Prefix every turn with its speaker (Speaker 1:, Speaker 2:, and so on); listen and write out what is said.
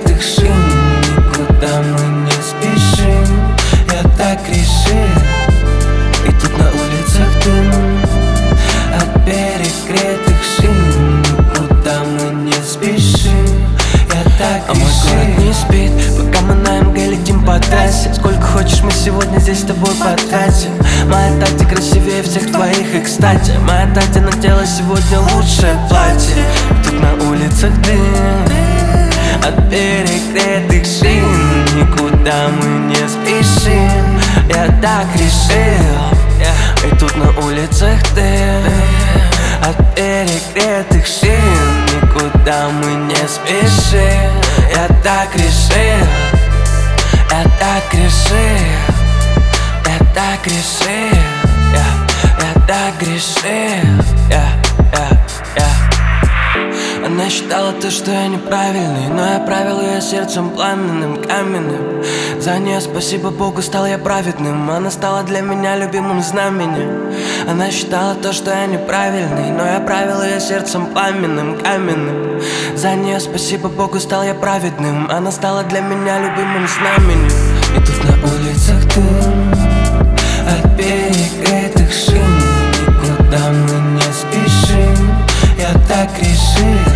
Speaker 1: перегретых шин, никуда мы не спешим. Я так решил. И тут на улицах дым от перегретых шин, никуда мы не спешим. Я так решил. А мой город не спит, пока мы на МГ летим по трассе. Сколько хочешь мы сегодня здесь с тобой потратим. Моя Тати красивее всех твоих. И кстати, моя Тати надела сегодня лучшее платье. И тут на улицах дым от перегретых шин, никуда мы не спешим. Я так решил. И тут на улицах дым от перегретых шин, никуда мы не спешим. Я так решил. Я так решил. Я так решил. Я так решил. Она считала то, что я неправильный, но я правил ее сердцем пламенным, каменным. За нее, спасибо Богу, стал я праведным. Она стала для меня любимым знаменем. Она считала то, что я неправильный, но я правил ее сердцем пламенным, каменным. За нее, спасибо Богу, стал я праведным. Она стала для меня любимым знаменем. И тут на улицах дым от перегретых шин, никуда мы не спешим. Я так решил.